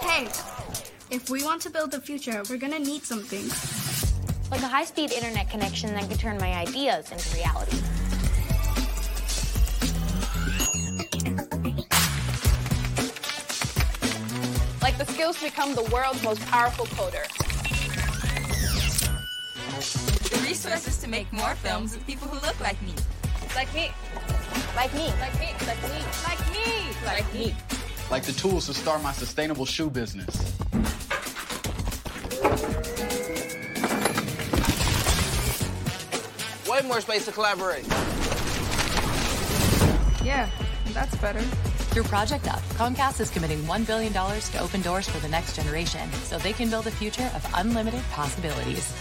Hey, if we want to build the future, we're gonna need something. Like a high-speed internet connection that could turn my ideas into reality. Like the skills to become the world's most powerful coder. The resources to make more films with people who look like me. Like me. Like me. Like me. Like me. Like me. Like me. Like the tools to start my sustainable shoe business. Way more space to collaborate. Yeah, that's better. Through Project Up, Comcast is committing $1 billion to open doors for the next generation so they can build a future of unlimited possibilities.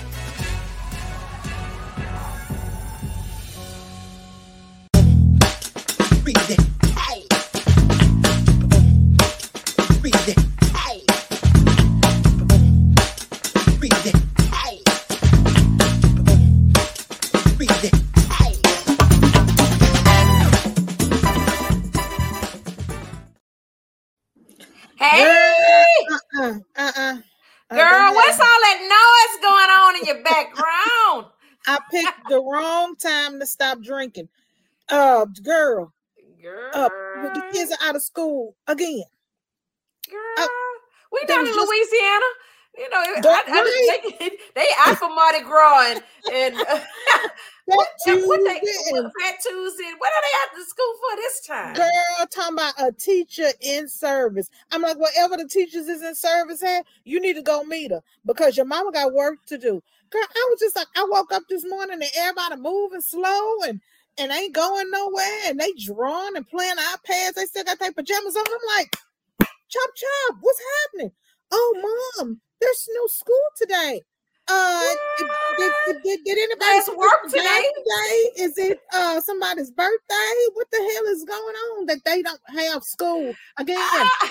Girl, what's all that noise going on in your background? I picked the wrong time to stop drinking. Girl. The kids are out of school again. Girl, we down in Louisiana. You know, they out for Mardi Gras and what Fat Tuesday. What are they out to school for this time? Girl, talking about a teacher in service. I'm like, whatever the teachers is in service at, you need to go meet her because your mama got work to do. Girl, I was just like, I woke up this morning and everybody moving slow and ain't going nowhere and they drawing and playing iPads. They still got their pajamas on. I'm like, chop, what's happening? Oh, Mom, there's no school today. Did anybody work today? Is it somebody's birthday? What the hell is going on that they don't have school again?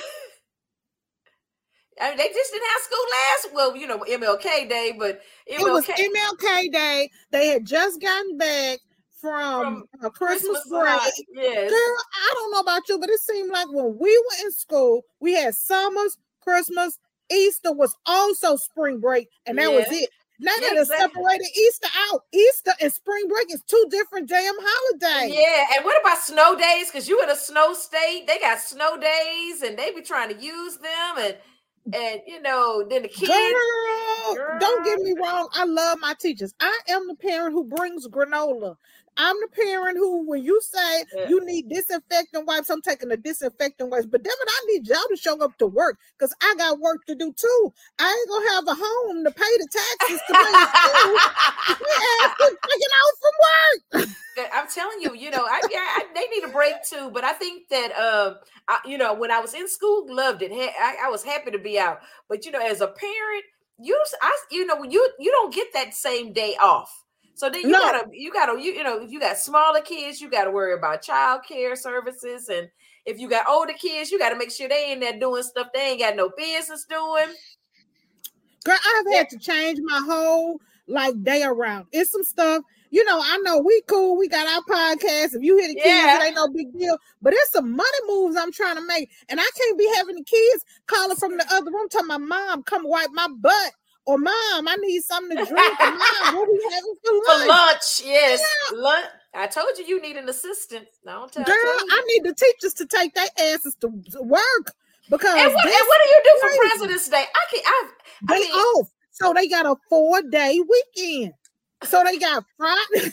I mean, they just didn't have school last. Well, you know, MLK Day, but it was MLK Day. They had just gotten back from Christmas break. Yes. Girl, I don't know about you, but it seemed like when we were in school, we had summers, Christmas, Easter was also spring break, and that was it. Now that it's separated Easter out. Easter and spring break is two different damn holidays. Yeah, and what about snow days? Because you in a snow state, they got snow days, and they be trying to use them, and you know, then the kids. Girl, don't get me wrong. I love my teachers. I am the parent who brings granola. I'm the parent who, when you say you need disinfectant wipes, I'm taking the disinfectant wipes. But damn it, I need y'all to show up to work because I got work to do too. I ain't gonna have a home to pay the taxes to pay the school. Taking out from work. I'm telling you, you know, they need a break too. But I think that, you know, when I was in school, loved it. I was happy to be out. But you know, as a parent, you don't get that same day off. So then you gotta, you know, if you got smaller kids, you gotta worry about child care services, and if you got older kids, you gotta make sure they ain't there doing stuff they ain't got no business doing. Girl, I've had to change my whole day around. It's some stuff, you know. I know we cool. We got our podcast. If you hear the kids, it ain't no big deal. But it's some money moves I'm trying to make, and I can't be having the kids calling from the other room telling my mom, "Come wipe my butt." Or Mom, I need something to drink. Or Mom, what are we having for lunch? For lunch, yes. Yeah. Lunch. I told you need an assistant. Girl, I need the teachers to take their asses to work because. And what do you do for President's Day? They off, so they got a 4-day weekend. So they got Friday.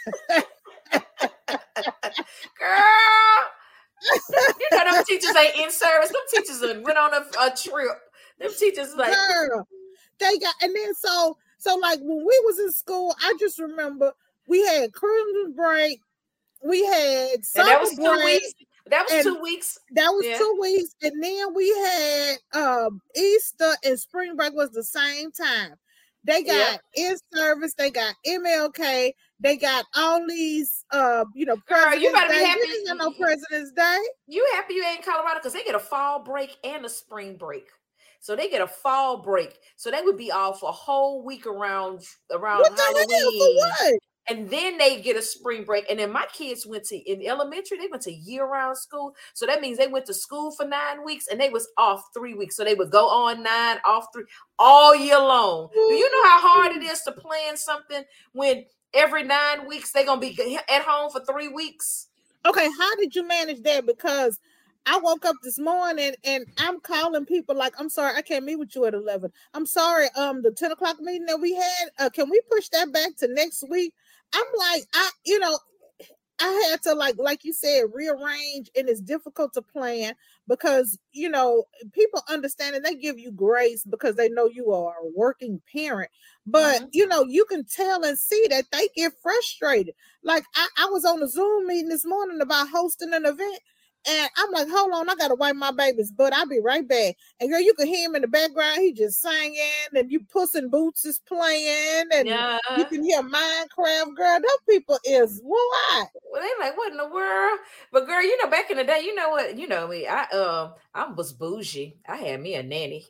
Girl, you know them teachers ain't in service. Them teachers went on a trip. Them teachers like. Girl. They got, and then so like when we was in school, I just remember we had Christmas break, we had summer break. That was 2 weeks. That was 2 weeks, and then we had Easter and spring break was the same time. They got in service, they got MLK, they got all these you know, Girl, you better be happy. You ain't got no President's Day. You happy you ain't in Colorado because they get a fall break and a spring break. So they get a fall break. So they would be off a whole week around what Halloween. For what? And then they get a spring break. And then my kids went to, in elementary, they went to year-round school. So that means they went to school for 9 weeks and they was off 3 weeks. So they would go on 9, off 3, all year long. Do you know how hard it is to plan something when every 9 weeks they're going to be at home for 3 weeks? Okay, how did you manage that? Because I woke up this morning and I'm calling people like, I'm sorry, I can't meet with you at 11. I'm sorry, the 10 o'clock meeting that we had, can we push that back to next week? I'm like, I had to like you said, rearrange, and it's difficult to plan because, people understand and they give you grace because they know you are a working parent. But, you can tell and see that they get frustrated. Like I was on a Zoom meeting this morning about hosting an event. And I'm like, hold on, I got to wipe my baby's butt. I'll be right back. And girl, you can hear him in the background. He just singing, and you Puss in Boots is playing, and you can hear Minecraft. Girl, those people is what? Well, they like, what in the world? But girl, back in the day, you know what? You know me. I was bougie. I had me a nanny.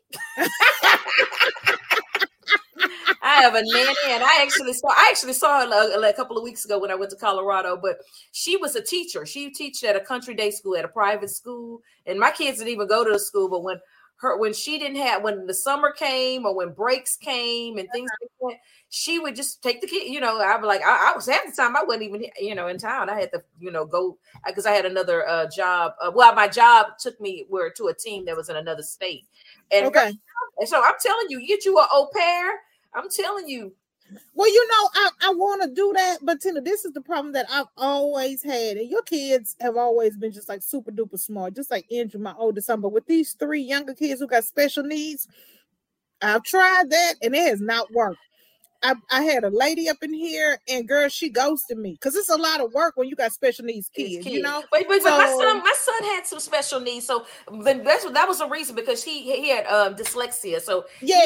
I have a nanny, and I actually saw her a couple of weeks ago when I went to Colorado. But she was a teacher. She teached at a country day school, at a private school, and my kids didn't even go to the school. But when she didn't have, when the summer came or when breaks came and things like that, she would just take the kid. I was like, I was half the time I wasn't even in town. I had to go because I had another job. My job took me to a team that was in another state, and okay. And so I'm telling you, get you an au pair. I'm telling you. Well, I want to do that, but Tina, this is the problem that I've always had, and your kids have always been just like super duper smart, just like Andrew, my oldest son. But with these 3 younger kids who got special needs, I've tried that and it has not worked. I had a lady up in here, and girl, she ghosted me because it's a lot of work when you got special needs kids, But my son had some special needs, so that was a reason because he had dyslexia. So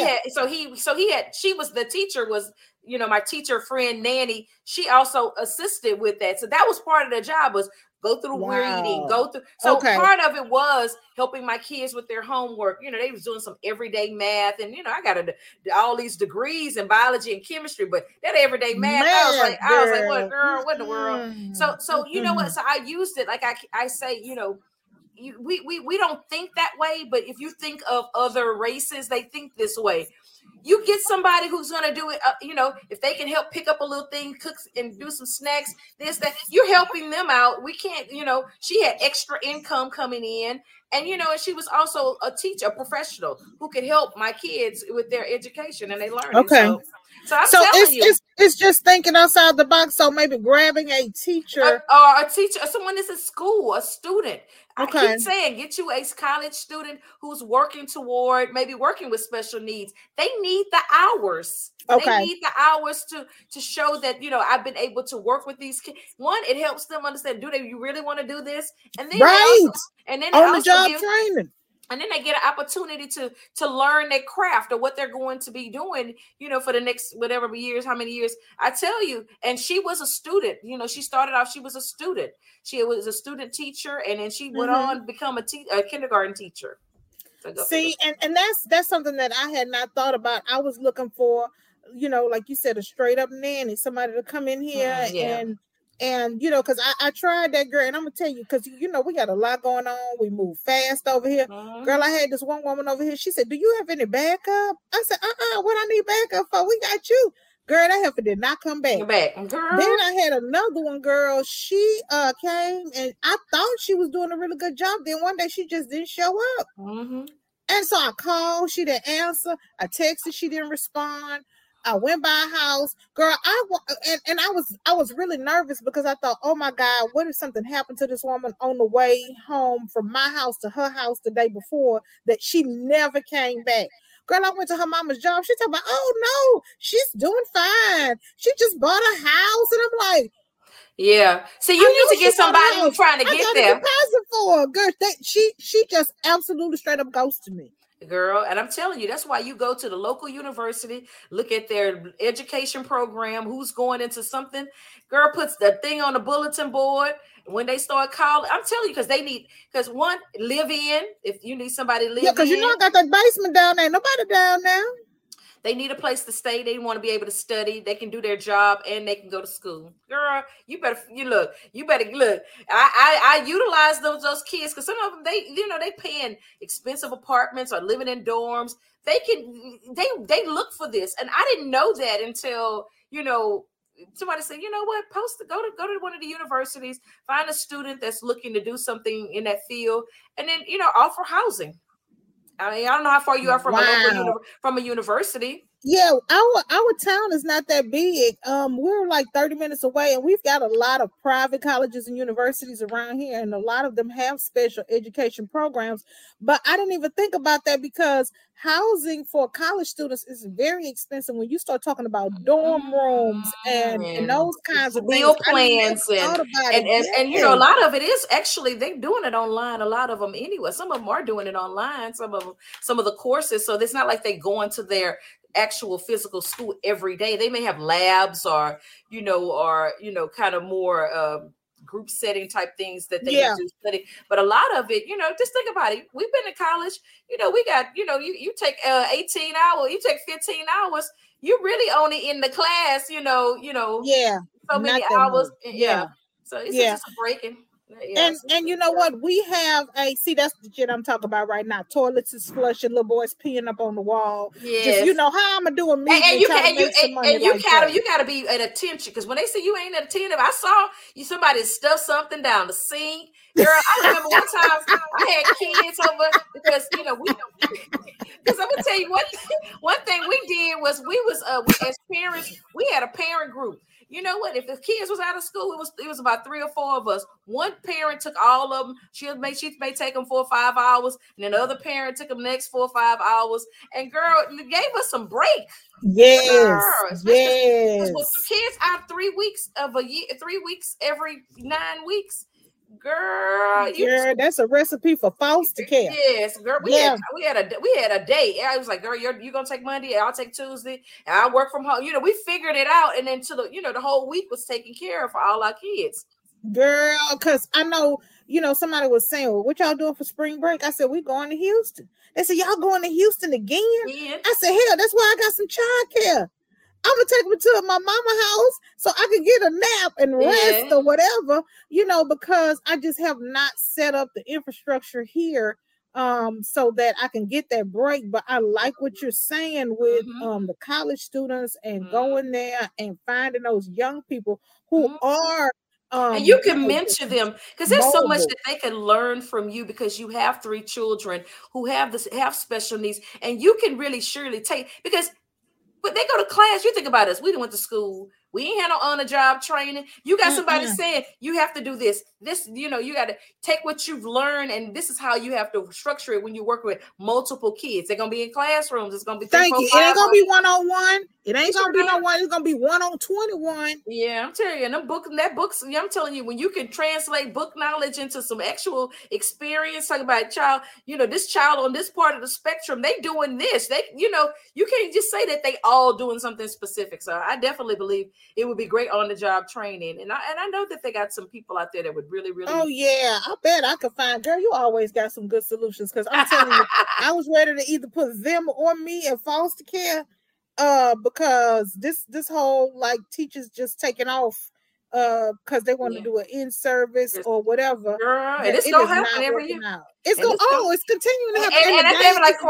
she was the teacher was my teacher friend nanny. She also assisted with that, so that was part of the job was go through reading, go through. So part of it was helping my kids with their homework. They was doing some everyday math, and I got all these degrees in biology and chemistry, but that everyday math, I was like, what girl, what in the world? So you know what? So I used it like I say, we don't think that way, but if you think of other races, they think this way. You get somebody who's going to do it, if they can help pick up a little thing, cook and do some snacks, this, that, you're helping them out. We can't, she had extra income coming in. And, and she was also a teacher, a professional who could help my kids with their education and they learning. Okay. So I'm telling you. It's just thinking outside the box. So maybe grabbing a teacher. Or a teacher, or someone that's in school, a student. Okay. I keep saying, get you a college student who's working with special needs. They need the hours. Okay. They need the hours to show that, I've been able to work with these kids. One, it helps them understand, you really want to do this? And then on the job training. And then they get an opportunity to learn their craft or what they're going to be doing, for the next whatever years, how many years. I tell you, and she was a student. She started off, she was a student. She was a student teacher, and then she went on to become a kindergarten teacher. See, and that's something that I had not thought about. I was looking for, like you said, a straight up nanny, somebody to come in here and because I tried that, girl, and I'm gonna tell you, because we got a lot going on. We move fast over here. Girl, I had this one woman over here. She said, do you have any backup? I said, what I need backup for? We got you. Girl, that heifer did not come back. Girl. Then I had another one, girl. She came, and I thought she was doing a really good job. Then one day she just didn't show up. And so I called, she didn't answer. I texted, she didn't respond. I went by a house, girl. I was really nervous because I thought, oh my God, what if something happened to this woman on the way home from my house to her house the day before that she never came back? Girl, I went to her mama's job. She talking about, oh no, she's doing fine. She just bought a house, and I'm like, yeah. So you need to get somebody who's trying to get there. Deposit for her, girl. She just absolutely straight up ghosted me. Girl, and I'm telling you, that's why you go to the local university, look at their education program, who's going into something. Girl puts the thing on the bulletin board. When they start calling, I'm telling you, because one, live in, if you need somebody to live in. Yeah, because I got that basement down there. Nobody down there. They need a place to stay. They want to be able to study. They can do their job and they can go to school. Girl, you better look. I utilize those kids because some of them they paying expensive apartments or living in dorms. They look for this, and I didn't know that until somebody said, you know what, go to one of the universities, find a student that's looking to do something in that field, and then offer housing. I mean, I don't know how far you are from a university. Yeah, our town is not that big. We're like 30 minutes away, and we've got a lot of private colleges and universities around here, and a lot of them have special education programs. But I didn't even think about that because housing for college students is very expensive when you start talking about dorm rooms and those kinds of meal things. plans and a lot of it is actually they're doing it online. A lot of them anyway. Some of them are doing it online. Some of the courses. So it's not like they go into their actual physical school every day. They may have labs or kind of more group setting type things that they do study. But a lot of it, just think about it. We've been to college, we got, you take 18 hours, you take 15 hours, you really only in the class, so many hours. Yeah. So it's just a breaking. Yeah, and you know what? We have that's the shit I'm talking about right now. Toilets is flushing, little boys peeing up on the wall. Yes. Just, how I'm gonna do a meeting. And you gotta be at attention because when they say you ain't attentive, I saw somebody stuff something down the sink. Girl, I remember one time I had kids over because because I'm gonna tell you one thing we did was we as parents, we had a parent group. You know what? If the kids was out of school, it was about 3 or 4 of us. One parent took all of them. She may take them 4 or 5 hours, and then the other parent took them the next 4 or 5 hours. And girl, it gave us some break. Yes, with the kids out 3 weeks of a year, 3 weeks every 9 weeks. Girl, that's a recipe for foster care. Yes, girl. We had a day. I was like, girl, you're gonna take Monday, I'll take Tuesday, and I'll work from home. We figured it out, and then the whole week was taken care of for all our kids. Girl, because I know, somebody was saying, well, what y'all doing for spring break? I said, we going to Houston. They said, y'all going to Houston again? Yeah. I said, hell, that's why I got some childcare. I'm gonna take me to my mama house so I can get a nap and rest or whatever, because I just have not set up the infrastructure here so that I can get that break. But I like what you're saying with the college students and going there and finding those young people who are and you can mentor them because there's so much that they can learn from you because you have 3 children who have special needs, and you can really surely take because. But they go to class. You think about us. We went to school. We ain't had no on-the-job training. You got somebody saying you have to do this. This, you got to take what you've learned, and this is how you have to structure it when you work with multiple kids. They're gonna be in classrooms. It's gonna be It ain't gonna be one-on-one. It ain't gonna be no one. It's gonna be 1-on-21. Yeah, I'm telling you, and books. I'm telling you, when you can translate book knowledge into some actual experience, talk about child. This child on this part of the spectrum, they doing this. They, you can't just say that they all doing something specific. So I definitely believe it would be great on the job training, and I know that they got some people out there that would really. Oh yeah, I bet I could find. Girl, you always got some good solutions because I'm telling you, I was ready to either put them or me in foster care, because this whole teachers just taking off because they want to do an in-service or whatever. Girl, and it's gonna happen every year. It's continuing to happen. And I think like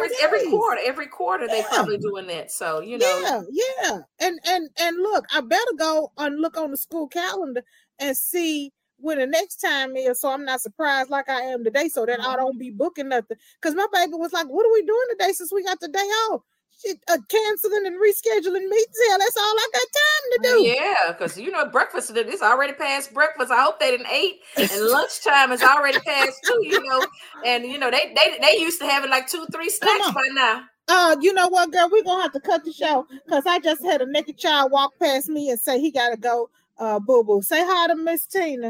every quarter they probably doing that. So Yeah. And look, I better go and look on the school calendar and see when the next time is, so I'm not surprised like I am today, so that I don't be booking nothing. Because my baby was like, what are we doing today since we got the day off? Canceling and rescheduling meetings. Yeah, that's all I got time to do. Yeah, because breakfast is already past breakfast. I hope they didn't ate, and lunchtime is already past too. And they used to having like 2-3 snacks by now. You know what, girl? We're gonna have to cut the show because I just had a naked child walk past me and say he gotta go. Boo Boo, say hi to Miss Tina.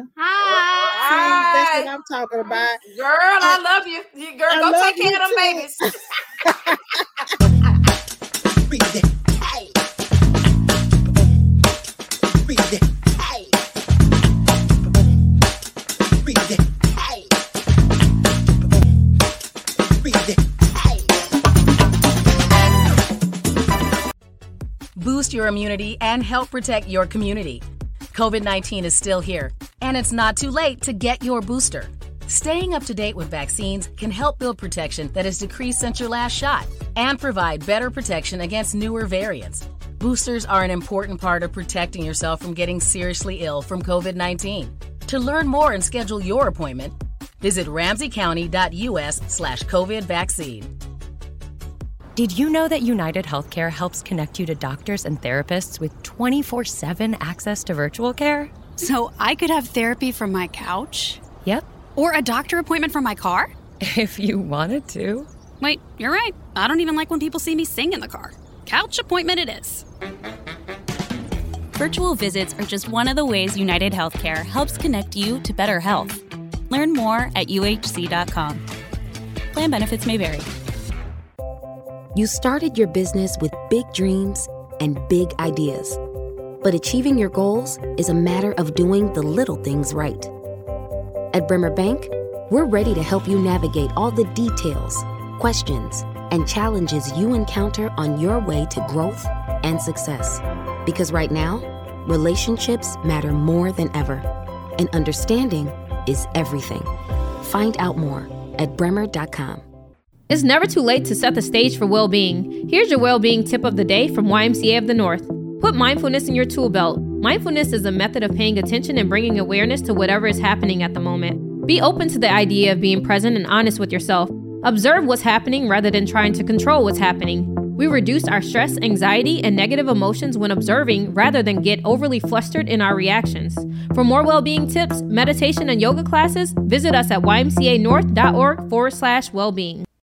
Hi. That's what I'm talking about. Girl, I love you. Girl, go take care of them babies. Hey. Hey. Hey. your immunity and help protect your community. COVID-19 is still here, and it's not too late to get your booster. Staying up to date with vaccines can help build protection that has decreased since your last shot and provide better protection against newer variants. Boosters are an important part of protecting yourself from getting seriously ill from COVID-19. To learn more and schedule your appointment, visit ramseycounty.us/COVID vaccine. Did you know that United Healthcare helps connect you to doctors and therapists with 24/7 access to virtual care? So I could have therapy from my couch? Yep. Or a doctor appointment from my car? If you wanted to. Wait, you're right. I don't even like when people see me sing in the car. Couch appointment it is. Virtual visits are just one of the ways United Healthcare helps connect you to better health. Learn more at uhc.com. Plan benefits may vary. You started your business with big dreams and big ideas. But achieving your goals is a matter of doing the little things right. At Bremer Bank, we're ready to help you navigate all the details, questions, and challenges you encounter on your way to growth and success. Because right now, relationships matter more than ever, and understanding is everything. Find out more at bremer.com. It's never too late to set the stage for well-being. Here's your well-being tip of the day from YMCA of the North. Put mindfulness in your tool belt. Mindfulness is a method of paying attention and bringing awareness to whatever is happening at the moment. Be open to the idea of being present and honest with yourself. Observe what's happening rather than trying to control what's happening. We reduce our stress, anxiety, and negative emotions when observing rather than get overly flustered in our reactions. For more well-being tips, meditation, and yoga classes, visit us at ymcanorth.org/well-being.